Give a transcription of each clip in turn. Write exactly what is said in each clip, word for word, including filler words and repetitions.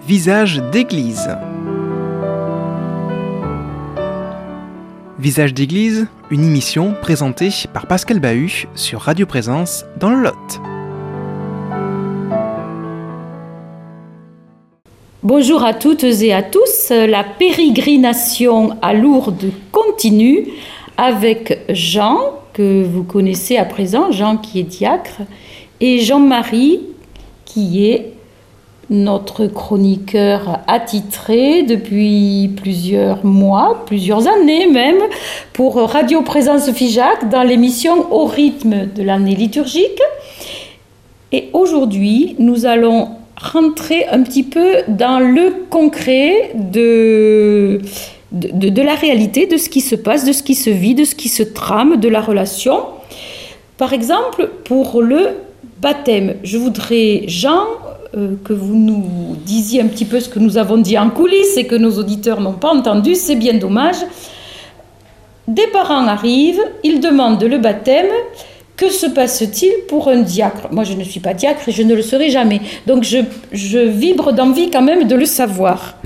Visage d'église. Visage d'église, une émission présentée par Pascal Bahut sur Radio Présence dans le Lot. Bonjour à toutes et à tous, la pérégrination à Lourdes continue avec Jean, que vous connaissez à présent, Jean qui est diacre, et Jean-Marie qui est notre chroniqueur attitré depuis plusieurs mois, plusieurs années même, pour Radio Présence Figeac dans l'émission Au rythme de l'année liturgique. Et aujourd'hui, nous allons rentrer un petit peu dans le concret de, de, de la réalité, de ce qui se passe, de ce qui se vit, de ce qui se trame, de la relation. Par exemple, pour le baptême, je voudrais, Jean, euh, que vous nous disiez un petit peu ce que nous avons dit en coulisses et que nos auditeurs n'ont pas entendu, c'est bien dommage. Des parents arrivent, ils demandent le baptême. Que se passe-t-il pour un diacre ? Moi, je ne suis pas diacre et je ne le serai jamais. Donc, je, je vibre d'envie quand même de le savoir.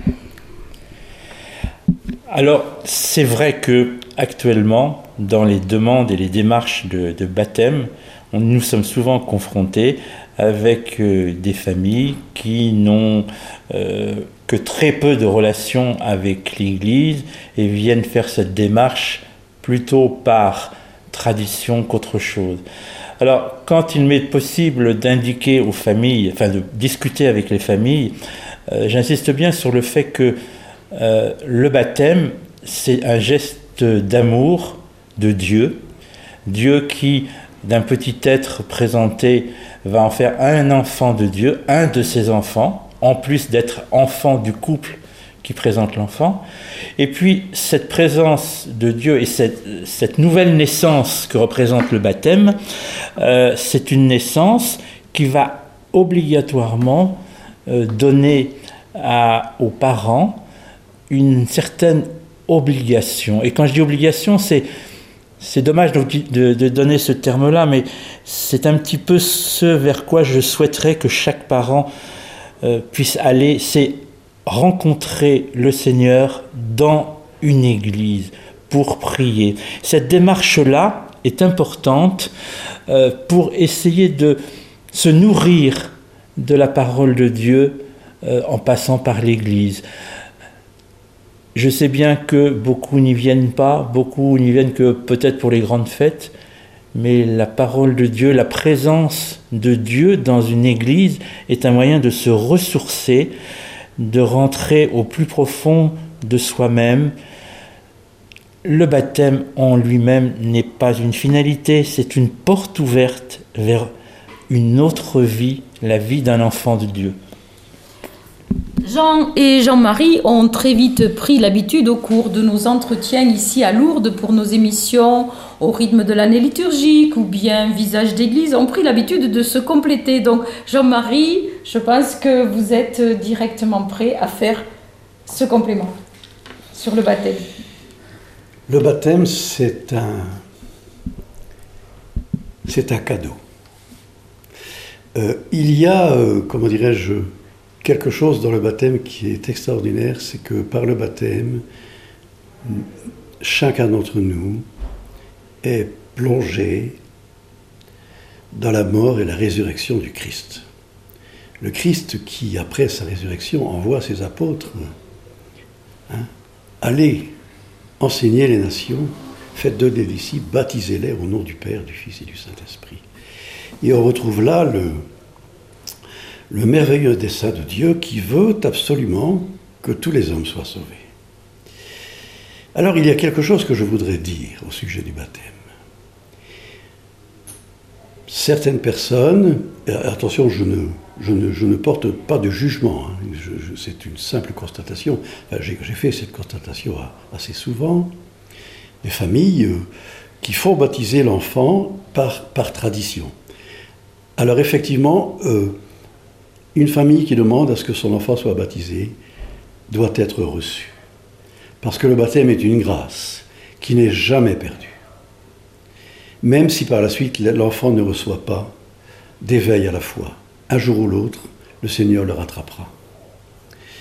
Alors, c'est vrai que actuellement, dans les demandes et les démarches de, de baptême, on, nous sommes souvent confrontés avec euh, des familles qui n'ont euh, que très peu de relations avec l'Église et viennent faire cette démarche plutôt par tradition qu'autre chose. Alors, quand il m'est possible d'indiquer aux familles, enfin de discuter avec les familles, euh, j'insiste bien sur le fait que euh, le baptême, c'est un geste d'amour de Dieu, Dieu qui, d'un petit être présenté, va en faire un enfant de Dieu, un de ses enfants, en plus d'être enfant du couple qui présente l'enfant. Et puis, cette présence de Dieu et cette, cette nouvelle naissance que représente le baptême, euh, c'est une naissance qui va obligatoirement euh, donner à, aux parents une certaine obligation. Et quand je dis obligation, c'est, c'est dommage de, de, de donner ce terme-là, mais c'est un petit peu ce vers quoi je souhaiterais que chaque parent euh, puisse aller. C'est rencontrer le Seigneur dans une église pour prier. Cette démarche-là est importante euh, pour essayer de se nourrir de la parole de Dieu euh, en passant par l'église. Je sais bien que beaucoup n'y viennent pas, beaucoup n'y viennent que peut-être pour les grandes fêtes, mais la parole de Dieu, la présence de Dieu dans une église est un moyen de se ressourcer, de rentrer au plus profond de soi-même. Le baptême en lui-même n'est pas une finalité, c'est une porte ouverte vers une autre vie, la vie d'un enfant de Dieu. Jean et Jean-Marie ont très vite pris l'habitude au cours de nos entretiens ici à Lourdes pour nos émissions Au rythme de l'année liturgique ou bien Visage d'église, ont pris l'habitude de se compléter. Donc Jean-Marie, je pense que vous êtes directement prêt à faire ce complément sur le baptême. Le baptême, c'est un, c'est un cadeau. Euh, il y a, euh, comment dirais-je, quelque chose dans le baptême qui est extraordinaire, c'est que par le baptême, chacun d'entre nous est plongé dans la mort et la résurrection du Christ. Le Christ qui, après sa résurrection, envoie ses apôtres hein, allez enseigner les nations, faites d'eux des disciples, baptisez-les au nom du Père, du Fils et du Saint-Esprit. Et on retrouve là le le merveilleux dessein de Dieu qui veut absolument que tous les hommes soient sauvés. Alors il y a quelque chose que je voudrais dire au sujet du baptême. Certaines personnes, attention, je ne, je ne, je ne porte pas de jugement, hein, je, je, c'est une simple constatation, enfin, j'ai, j'ai fait cette constatation assez souvent, des familles euh, qui font baptiser l'enfant par, par tradition. Alors effectivement, euh, une famille qui demande à ce que son enfant soit baptisé doit être reçue. Parce que le baptême est une grâce qui n'est jamais perdue. Même si par la suite l'enfant ne reçoit pas d'éveil à la foi, un jour ou l'autre, le Seigneur le rattrapera.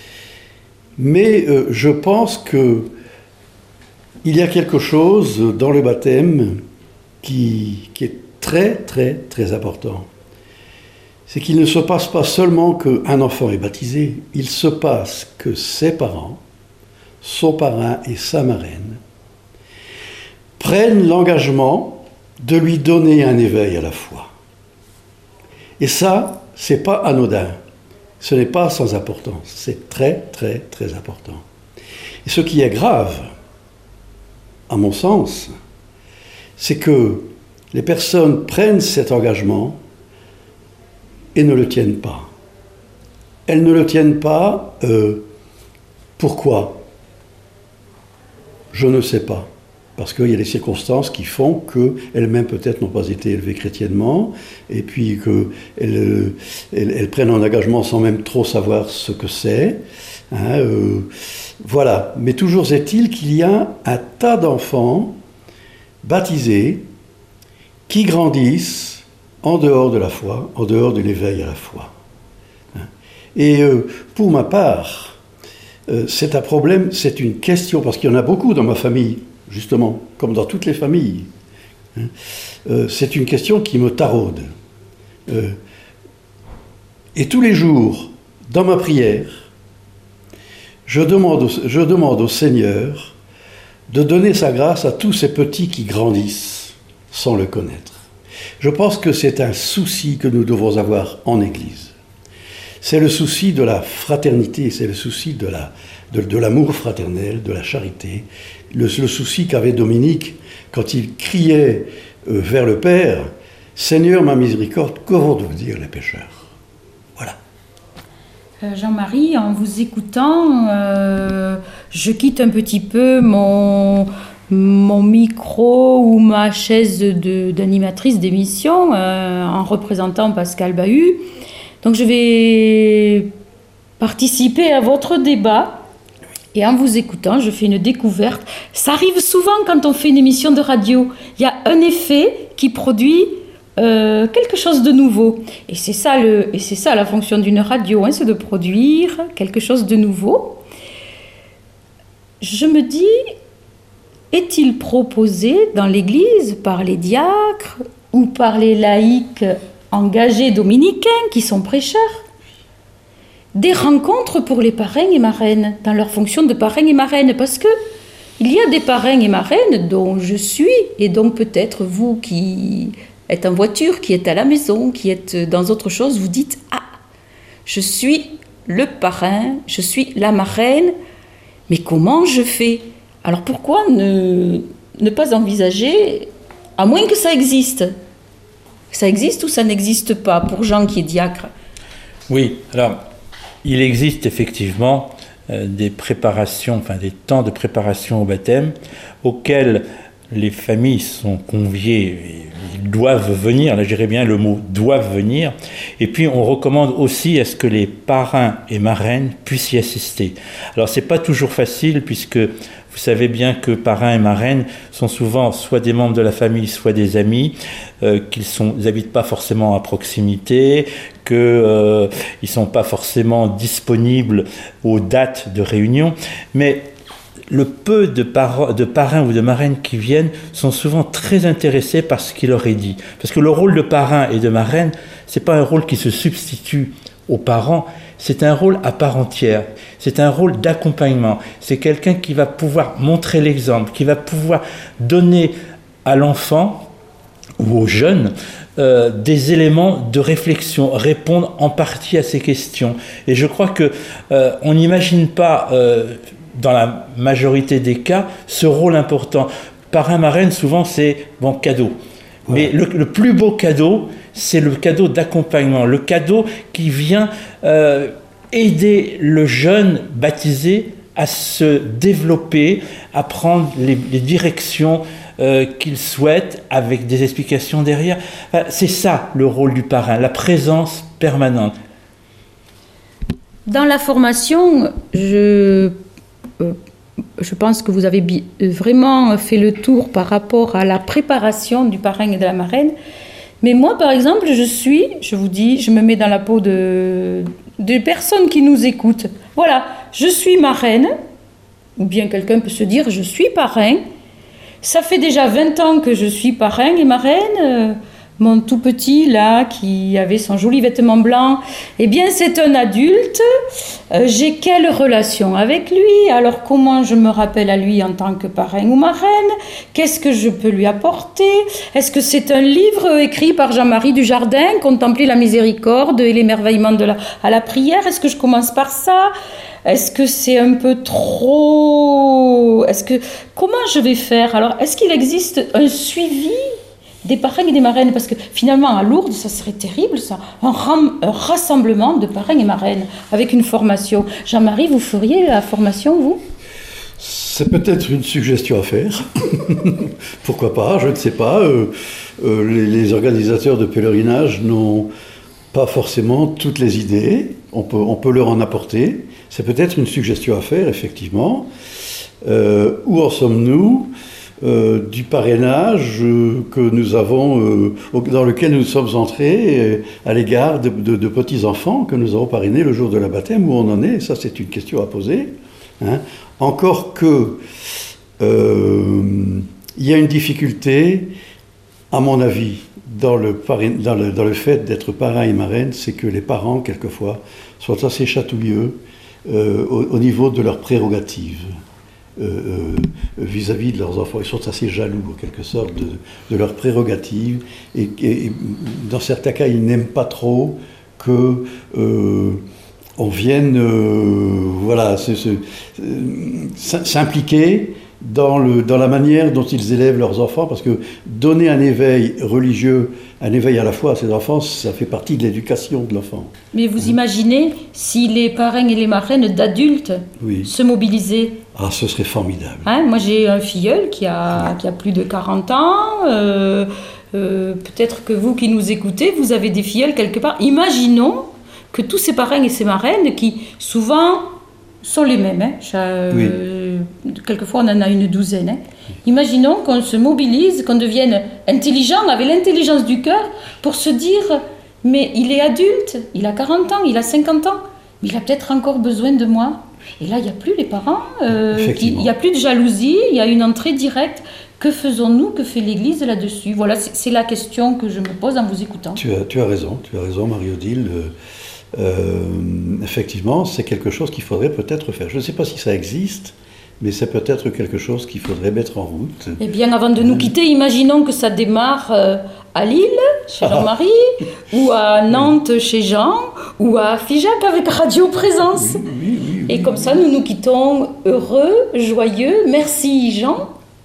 Mais euh, je pense que il y a quelque chose dans le baptême qui, qui est très, très, très important. C'est qu'il ne se passe pas seulement qu'un enfant est baptisé, il se passe que ses parents, son parrain et sa marraine, prennent l'engagement de lui donner un éveil à la foi. Et ça, c'est pas anodin. Ce n'est pas sans importance. C'est très, très, très important. Et ce qui est grave, à mon sens, c'est que les personnes prennent cet engagement et ne le tiennent pas. Elles ne le tiennent pas. Euh, pourquoi ? Je ne sais pas. Parce qu'il y a des circonstances qui font qu'elles-mêmes peut-être n'ont pas été élevées chrétiennement, et puis qu'elles elles, elles prennent un engagement sans même trop savoir ce que c'est. Hein, euh, voilà. Mais toujours est-il qu'il y a un tas d'enfants baptisés qui grandissent en dehors de la foi, en dehors de l'éveil à la foi. Hein. Et euh, pour ma part, euh, c'est un problème, c'est une question, parce qu'il y en a beaucoup dans ma famille, justement, comme dans toutes les familles. Hein. Euh, c'est une question qui me taraude. Euh, et tous les jours, dans ma prière, je demande, au, je demande au Seigneur de donner sa grâce à tous ces petits qui grandissent sans le connaître. Je pense que c'est un souci que nous devons avoir en Église. C'est le souci de la fraternité, c'est le souci de, la, de, de l'amour fraternel, de la charité, le, le souci qu'avait Dominique quand il criait euh, vers le Père « Seigneur, ma miséricorde, qu'auront de vous dire les pécheurs ?» Voilà. Euh, Jean-Marie, en vous écoutant, euh, je quitte un petit peu mon, mon micro ou ma chaise de, d'animatrice d'émission euh, en représentant Pascal Bahut. Donc je vais participer à votre débat et en vous écoutant, je fais une découverte. Ça arrive souvent quand on fait une émission de radio. Il y a un effet qui produit euh, quelque chose de nouveau. Et c'est ça, le, et c'est ça la fonction d'une radio, hein, c'est de produire quelque chose de nouveau. Je me dis, est-il proposé dans l'Église par les diacres ou par les laïcs engagés dominicains qui sont prêcheurs, des rencontres pour les parrains et marraines dans leur fonction de parrains et marraines, parce que il y a des parrains et marraines dont je suis, et donc peut-être vous qui êtes en voiture, qui êtes à la maison, qui êtes dans autre chose, vous dites « Ah, je suis le parrain, je suis la marraine, mais comment je fais ?» Alors pourquoi ne, ne pas envisager, à moins que ça existe ? Ça existe ou ça n'existe pas pour Jean qui est diacre ? Oui, alors il existe effectivement euh, des préparations, enfin des temps de préparation au baptême auxquels les familles sont conviées, ils doivent venir, là j'irais bien le mot doivent venir, et puis on recommande aussi à ce que les parrains et marraines puissent y assister. Alors c'est pas toujours facile puisque vous savez bien que parrains et marraines sont souvent soit des membres de la famille, soit des amis, euh, qu'ils sont, ils n'habitent pas forcément à proximité, qu'ils euh, ne sont pas forcément disponibles aux dates de réunion, mais le peu de, par- de parrains ou de marraines qui viennent sont souvent très intéressés par ce qui leur est dit. Parce que le rôle de parrain et de marraine, ce n'est pas un rôle qui se substitue aux parents, c'est un rôle à part entière, c'est un rôle d'accompagnement, c'est quelqu'un qui va pouvoir montrer l'exemple, qui va pouvoir donner à l'enfant ou aux jeunes euh, des éléments de réflexion, répondre en partie à ces questions. Et je crois que euh, on n'imagine pas, euh, dans la majorité des cas, ce rôle important. Parrain, marraine, souvent c'est bon cadeau. Ouais. Mais le, le plus beau cadeau, c'est le cadeau d'accompagnement, le cadeau qui vient euh, aider le jeune baptisé à se développer, à prendre les, les directions euh, qu'il souhaite avec des explications derrière. Enfin, c'est ça le rôle du parrain, la présence permanente. Dans la formation, je, euh, je pense que vous avez bi- vraiment fait le tour par rapport à la préparation du parrain et de la marraine. Mais moi, par exemple, je suis, je vous dis, je me mets dans la peau de, des personnes qui nous écoutent. Voilà, je suis marraine, ou bien quelqu'un peut se dire je suis parrain. Ça fait déjà vingt ans que je suis parrain et marraine. Euh, mon tout petit là, qui avait son joli vêtement blanc, eh bien c'est un adulte. Euh, j'ai quelle relation avec lui? Alors comment je me rappelle à lui en tant que parrain ou marraine? Qu'est-ce que je peux lui apporter? Est-ce que c'est un livre écrit par Jean-Marie Dujardin, Contempler la miséricorde et l'émerveillement de la, à la prière? Est-ce que je commence par ça? Est-ce que c'est un peu trop... Est-ce que... Comment je vais faire? Alors, est-ce qu'il existe un suivi des parrains et des marraines? Parce que finalement, à Lourdes, ça serait terrible, ça. Un, ram... un rassemblement de parrains et marraines avec une formation. Jean-Marie, vous feriez la formation, vous? C'est peut-être une suggestion à faire. Pourquoi pas? Je ne sais pas. Euh, euh, les, les organisateurs de pèlerinage n'ont pas forcément toutes les idées. On peut, on peut leur en apporter. C'est peut-être une suggestion à faire, effectivement. Euh, où en sommes-nous euh, du parrainage euh, que nous avons, euh, dans lequel nous sommes entrés euh, à l'égard de, de, de petits-enfants que nous avons parrainés le jour de la baptême? Où on en est? Ça, c'est une question à poser. Hein. Encore que euh, il y a une difficulté, à mon avis, dans le, parrain, dans le, dans le fait d'être parrain et marraine, c'est que les parents, quelquefois, sont assez chatouilleux euh, au, au niveau de leurs prérogatives euh, euh, vis-à-vis de leurs enfants. Ils sont assez jaloux, en quelque sorte, de, de leurs prérogatives. Et, et, et dans certains cas, ils n'aiment pas trop que... Euh, on vienne euh, voilà, se, se, euh, s'impliquer dans, le, dans la manière dont ils élèvent leurs enfants, parce que donner un éveil religieux, un éveil à la foi à ses enfants, ça fait partie de l'éducation de l'enfant. Mais vous hein? imaginez si les parrains et les marraines d'adultes oui. se mobilisaient? Ah, ce serait formidable. Hein, moi j'ai un filleul qui a, qui a plus de quarante ans, euh, euh, peut-être que vous qui nous écoutez, vous avez des filleuls quelque part. Imaginons que tous ces parrains et ces marraines, qui souvent sont les mêmes, hein, euh, oui. quelquefois on en a une douzaine, hein. Imaginons qu'on se mobilise, qu'on devienne intelligent, avec l'intelligence du cœur, pour se dire, mais il est adulte, il a quarante ans, il a cinquante ans, mais il a peut-être encore besoin de moi. Et là, il n'y a plus les parents, euh, il n'y a plus de jalousie, il y a une entrée directe. Que faisons-nous, que fait l'Église là-dessus? Voilà, c'est, c'est la question que je me pose en vous écoutant. Tu as, tu as raison, tu as raison, Marie-Odile. Euh... Euh, effectivement, c'est quelque chose qu'il faudrait peut-être faire. Je ne sais pas si ça existe, mais c'est peut-être quelque chose qu'il faudrait mettre en route. Eh bien, avant de nous quitter, imaginons que ça démarre euh, à Lille, chez Jean-Marie, ah. ou à Nantes, oui. chez Jean, ou à Figeac avec Radio Présence. Oui, oui, oui, Et oui, comme oui. ça, nous nous quittons heureux, joyeux. Merci Jean.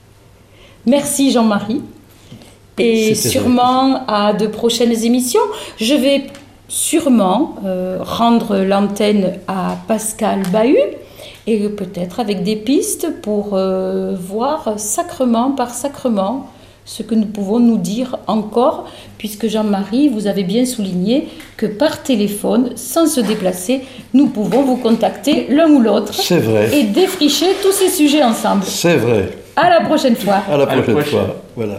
Merci Jean-Marie. Et C'était sûrement vrai. à de prochaines émissions. Je vais... sûrement euh, rendre l'antenne à Pascal Bahut et peut-être avec des pistes pour euh, voir sacrement par sacrement ce que nous pouvons nous dire encore, puisque Jean-Marie, vous avez bien souligné que par téléphone, sans se déplacer, nous pouvons vous contacter l'un ou l'autre. C'est vrai. Et défricher tous ces sujets ensemble. C'est vrai. À la prochaine fois. À la prochaine, à la prochaine. fois. Voilà.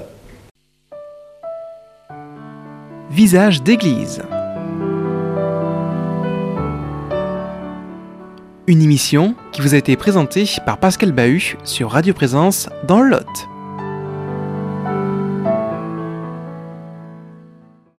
Visage d'église. Une émission qui vous a été présentée par Pascal Bahut sur Radio Présence dans le Lot.